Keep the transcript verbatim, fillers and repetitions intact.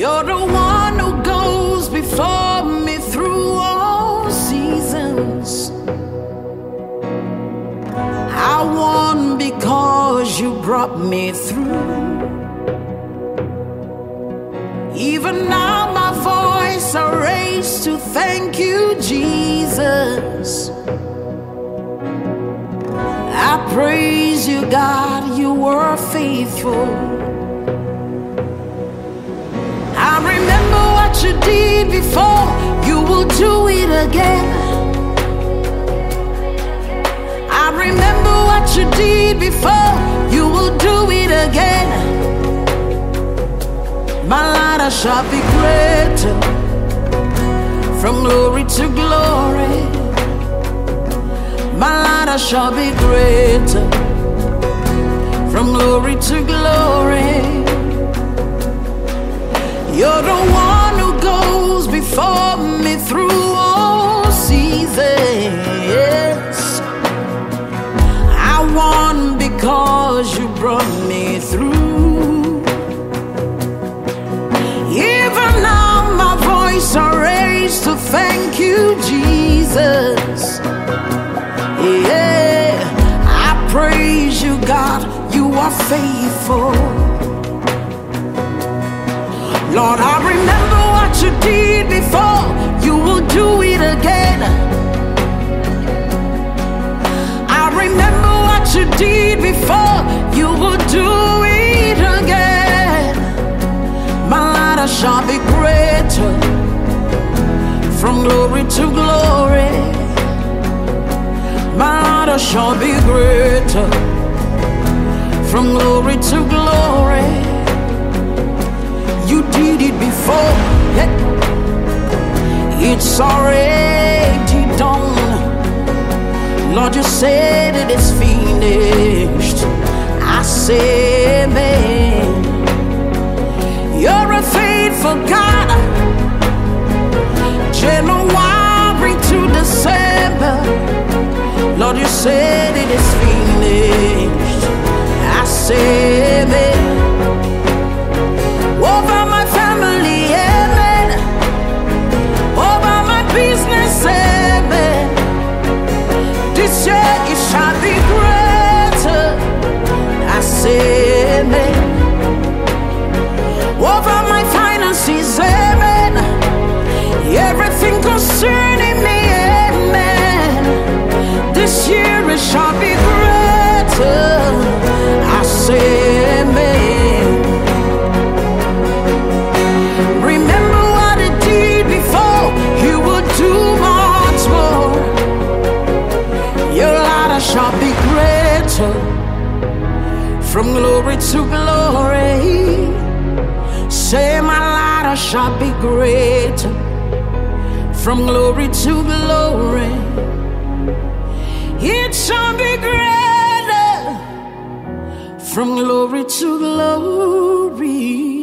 You're the one who goes before me through all seasons. I won because you brought me through. Even now my voice I raise to thank you, Jesus. I praise you, God, you were faithful. I remember what you did before, you will do it again. I remember what you did before, you will do it again. My light shall be greater, from glory to glory. My light shall be greater, from glory to glory. You're the one who goes before me through all seasons. I won because you brought me through. Even now my voice I raise to thank you, Jesus. Yeah, I praise you, God, you are faithful. Lord, I remember what you did before, you will do it again. I remember what you did before, you will do it again. My light shall be greater, from glory to glory. My light shall be greater, from glory to glory. You did it before, yeah. It's already done. Lord, you said it is finished. I say amen. You're a faithful God, January to December. Lord, you said it is finished. I say amen. Over my family, amen. Over my business, amen. This year it shall be greater. I say amen. Over my finances, amen. Everything concerning me, amen. This year it shall be greater. I say amen. Remember what it did before, you will do much more. Your light shall be greater, from glory to glory. Say my light shall be greater, from glory to glory. It shall be greater, from glory to glory.